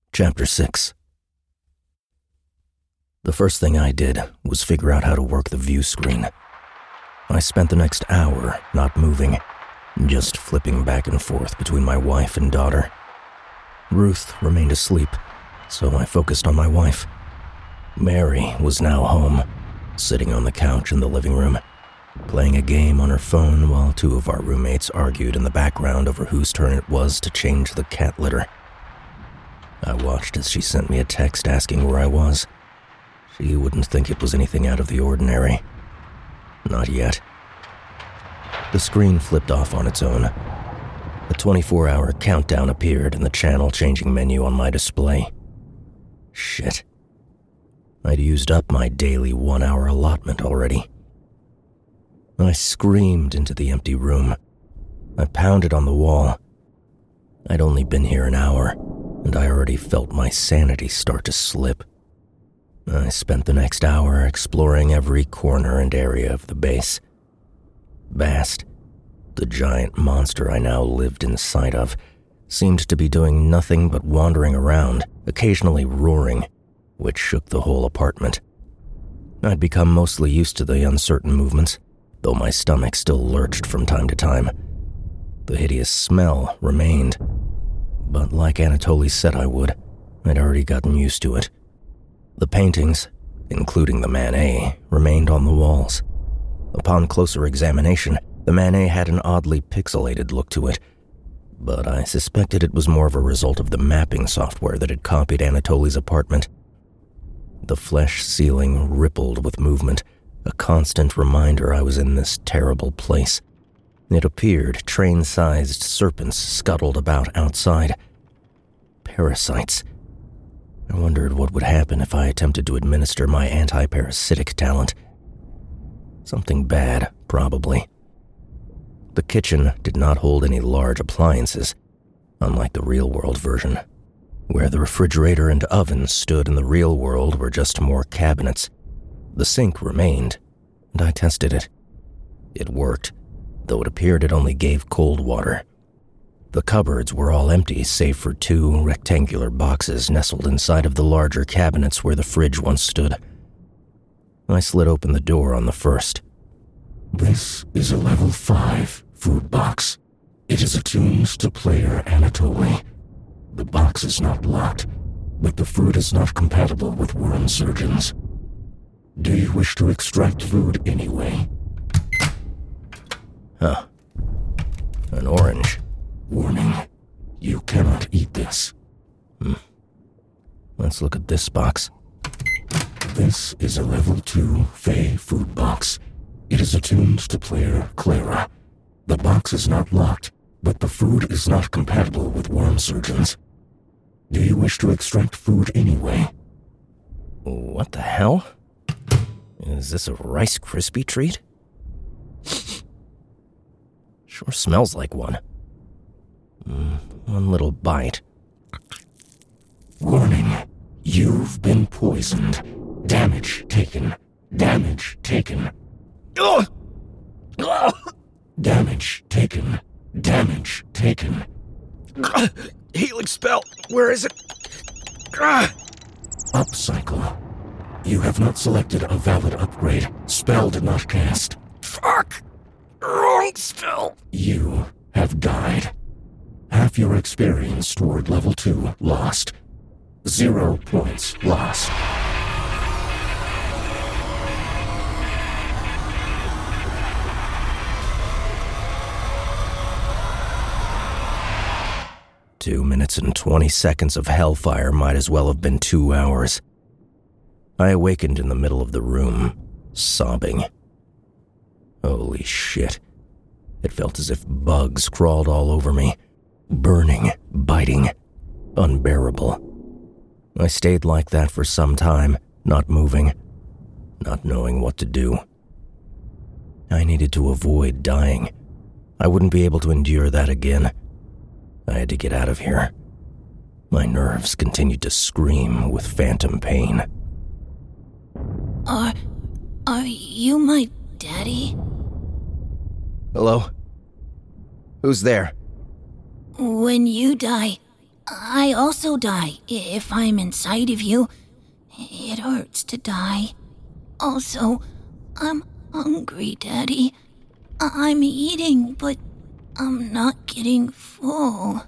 Chapter 6. The first thing I did was figure out how to work the view screen. I spent the next hour not moving, just flipping back and forth between my wife and daughter. Ruth remained asleep, so I focused on my wife. Mary was now home, sitting on the couch in the living room, playing a game on her phone while two of our roommates argued in the background over whose turn it was to change the cat litter. I watched as she sent me a text asking where I was. She wouldn't think it was anything out of the ordinary. Not yet. The screen flipped off on its own. A 24-hour countdown appeared in the channel-changing menu on my display. Shit. I'd used up my daily 1-hour allotment already. I screamed into the empty room. I pounded on the wall. I'd only been here an hour, and I already felt my sanity start to slip. I spent the next hour exploring every corner and area of the base. Bast, the giant monster I now lived inside of, seemed to be doing nothing but wandering around, occasionally roaring, which shook the whole apartment. I'd become mostly used to the uncertain movements, though my stomach still lurched from time to time. The hideous smell remained, but like Anatoly said I would, I'd already gotten used to it. The paintings, including the Manet, remained on the walls. Upon closer examination, the Manet had an oddly pixelated look to it, but I suspected it was more of a result of the mapping software that had copied Anatoly's apartment. The flesh ceiling rippled with movement, a constant reminder I was in this terrible place. It appeared train-sized serpents scuttled about outside. Parasites. I wondered what would happen if I attempted to administer my anti-parasitic talent. Something bad, probably. The kitchen did not hold any large appliances, unlike the real-world version. Where the refrigerator and oven stood in the real world were just more cabinets. The sink remained, and I tested it. It worked, though it appeared it only gave cold water. The cupboards were all empty save for 2 rectangular boxes nestled inside of the larger cabinets where the fridge once stood. I slid open the door on the first. This is a level 5 food box. It is attuned to player Anatoly. The box is not locked, but the food is not compatible with worm surgeons. Do you wish to extract food anyway? Huh. An orange. Warning, you cannot eat this. Let's look at this box. This is a level 2 Fey food box. It is attuned to player Clara. The box is not locked, but the food is not compatible with worm surgeons. Do you wish to extract food anyway? What the hell? Is this a Rice Krispie treat? Sure smells like one. One little bite. Warning, you've been poisoned. Damage taken. Damage taken. Ugh! Damage taken. Damage taken. Healing spell. Where is it? Upcycle. You have not selected a valid upgrade. Spell did not cast. Fuck! Wrong spell. You have died. Half your experience toward level 2 lost. 0 points lost. Two minutes and 20 seconds of hellfire might as well have been 2 hours. I awakened in the middle of the room, sobbing. Holy shit. It felt as if bugs crawled all over me. Burning, biting, unbearable. I stayed like that for some time, not moving, not knowing what to do. I needed to avoid dying. I wouldn't be able to endure that again. I had to get out of here. My nerves continued to scream with phantom pain. Are you my daddy? Hello? Who's there? When you die, I also die if I'm inside of you. It hurts to die. Also, I'm hungry, Daddy. I'm eating, but I'm not getting full.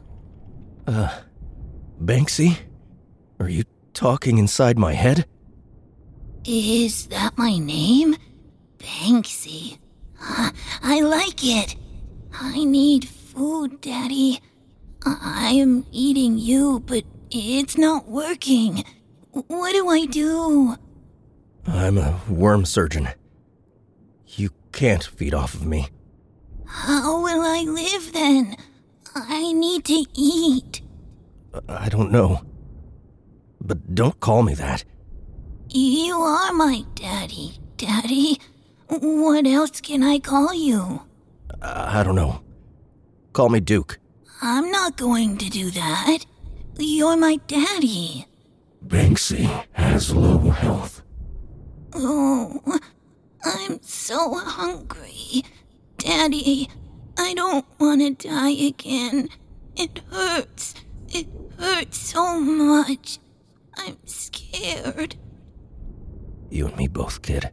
Banksy? Are you talking inside my head? Is that my name? Banksy. I like it. I need food, Daddy. I'm eating you, but it's not working. What do I do? I'm a worm surgeon. You can't feed off of me. How will I live then? I need to eat. I don't know. But don't call me that. You are my daddy, Daddy. What else can I call you? I don't know. Call me Duke. I'm not going to do that. You're my daddy. Banksy has low health. Oh, I'm so hungry. Daddy, I don't want to die again. It hurts. It hurts so much. I'm scared. You and me both, kid.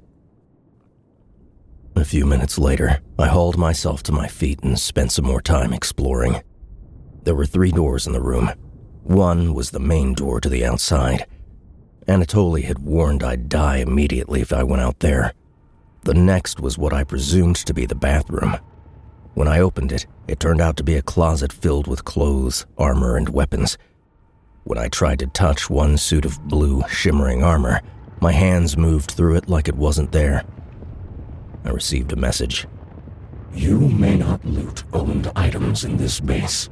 A few minutes later, I hauled myself to my feet and spent some more time exploring. There were 3 doors in the room. One was the main door to the outside. Anatoly had warned I'd die immediately if I went out there. The next was what I presumed to be the bathroom. When I opened it, it turned out to be a closet filled with clothes, armor, and weapons. When I tried to touch one suit of blue, shimmering armor, my hands moved through it like it wasn't there. I received a message. You may not loot owned items in this base.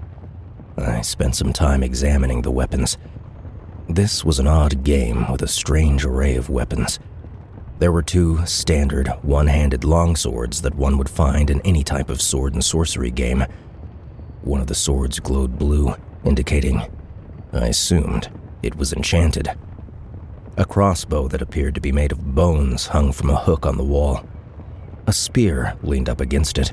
I spent some time examining the weapons. This was an odd game with a strange array of weapons. There were 2 standard, one-handed longswords that one would find in any type of sword and sorcery game. One of the swords glowed blue, indicating, I assumed, it was enchanted. A crossbow that appeared to be made of bones hung from a hook on the wall. A spear leaned up against it.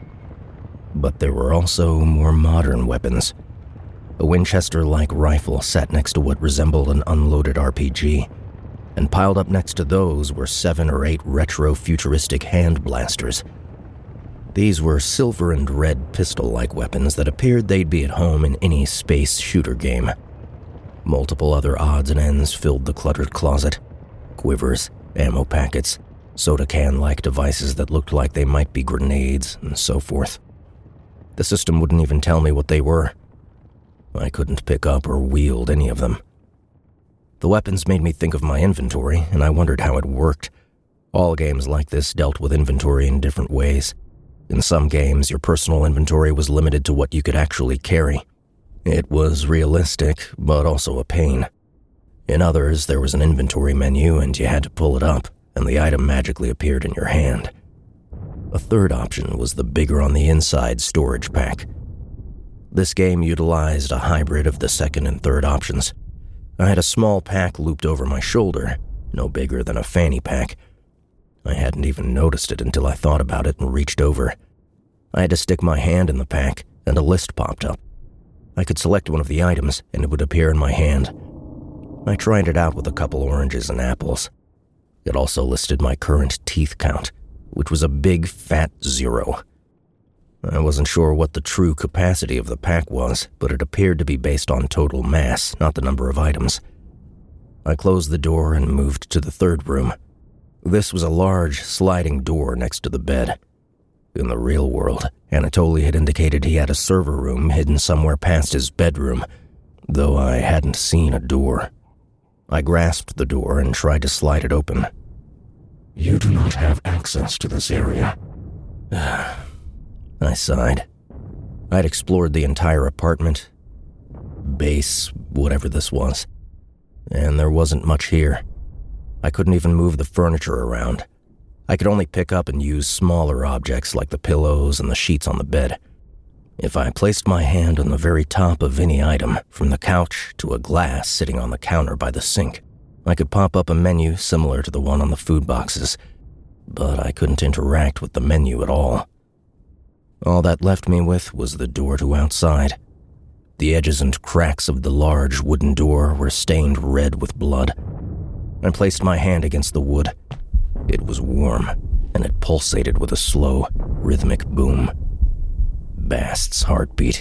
But there were also more modern weapons. A Winchester-like rifle sat next to what resembled an unloaded RPG, and piled up next to those were 7 or 8 retro-futuristic hand blasters. These were silver and red pistol-like weapons that appeared they'd be at home in any space shooter game. Multiple other odds and ends filled the cluttered closet. Quivers, ammo packets, soda can-like devices that looked like they might be grenades, and so forth. The system wouldn't even tell me what they were. I couldn't pick up or wield any of them. The weapons made me think of my inventory, and I wondered how it worked. All games like this dealt with inventory in different ways. In some games, your personal inventory was limited to what you could actually carry. It was realistic, but also a pain. In others, there was an inventory menu and you had to pull it up, and the item magically appeared in your hand. A third option was the bigger on the inside storage pack. This game utilized a hybrid of the second and third options. I had a small pack looped over my shoulder, no bigger than a fanny pack. I hadn't even noticed it until I thought about it and reached over. I had to stick my hand in the pack, and a list popped up. I could select one of the items, and it would appear in my hand. I tried it out with a couple oranges and apples. It also listed my current teeth count, which was a big, fat 0. I wasn't sure what the true capacity of the pack was, but it appeared to be based on total mass, not the number of items. I closed the door and moved to the third room. This was a large, sliding door next to the bed. In the real world, Anatoly had indicated he had a server room hidden somewhere past his bedroom, though I hadn't seen a door. I grasped the door and tried to slide it open. You do not have access to this area. I sighed. I'd explored the entire apartment, base, whatever this was, and there wasn't much here. I couldn't even move the furniture around. I could only pick up and use smaller objects like the pillows and the sheets on the bed. If I placed my hand on the very top of any item, from the couch to a glass sitting on the counter by the sink, I could pop up a menu similar to the one on the food boxes, but I couldn't interact with the menu at all. All that left me with was the door to outside. The edges and cracks of the large wooden door were stained red with blood. I placed my hand against the wood. It was warm, and it pulsated with a slow, rhythmic boom. Bast's heartbeat.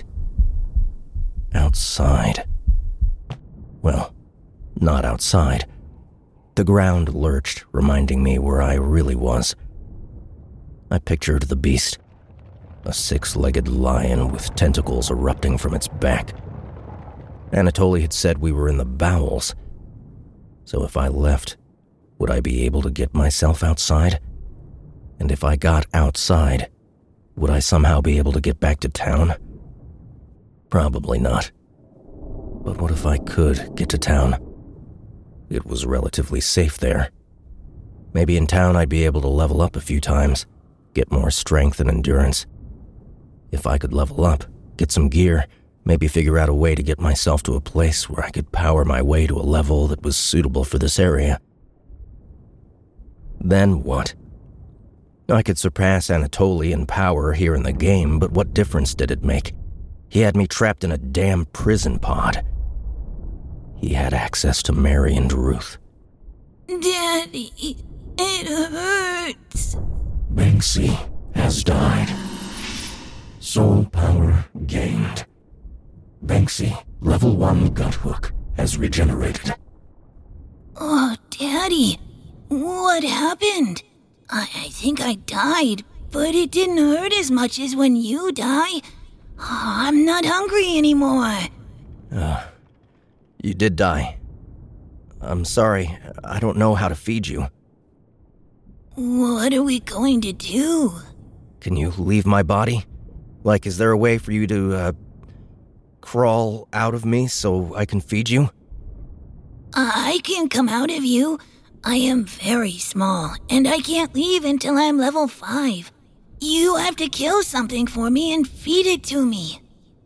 Outside. Well, not outside. The ground lurched, reminding me where I really was. I pictured the beast, a six-legged lion with tentacles erupting from its back. Anatoly had said we were in the bowels, so if I left, would I be able to get myself outside? And if I got outside, would I somehow be able to get back to town? Probably not. But what if I could get to town? It was relatively safe there. Maybe in town I'd be able to level up a few times, get more strength and endurance. If I could level up, get some gear, maybe figure out a way to get myself to a place where I could power my way to a level that was suitable for this area. Then what? I could surpass Anatoly in power here in the game, but what difference did it make? He had me trapped in a damn prison pod. He had access to Mary and Ruth. Daddy, it hurts. Banksy has died. Soul power gained. Banksy, level 1 gut hook, has regenerated. Oh, Daddy, what happened? I think I died, but it didn't hurt as much as when you die. I'm not hungry anymore. You did die. I'm sorry, I don't know how to feed you. What are we going to do? Can you leave my body? Like, is there a way for you to, crawl out of me so I can feed you? I can come out of you. I am very small, and I can't leave until I'm level 5. You have to kill something for me and feed it to me.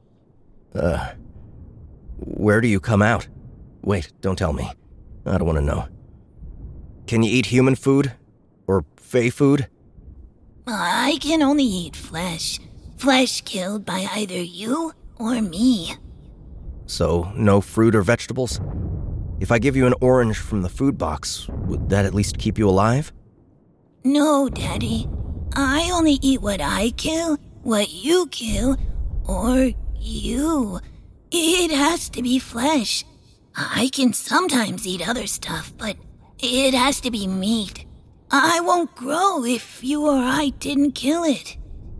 Where do you come out? Wait, don't tell me. I don't want to know. Can you eat human food? Or fey food? I can only eat flesh. Flesh killed by either you or me. So, no fruit or vegetables? If I give you an orange from the food box, would that at least keep you alive? No, Daddy. I only eat what I kill, what you kill, or you. It has to be flesh. I can sometimes eat other stuff, but it has to be meat. I won't grow if you or I didn't kill it.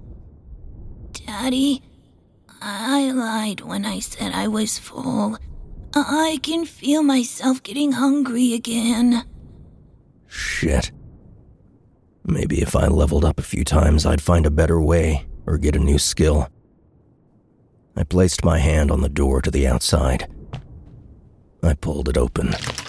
Daddy, I lied when I said I was full. I can feel myself getting hungry again. Shit. Maybe if I leveled up a few times, I'd find a better way or get a new skill. I placed my hand on the door to the outside. I pulled it open.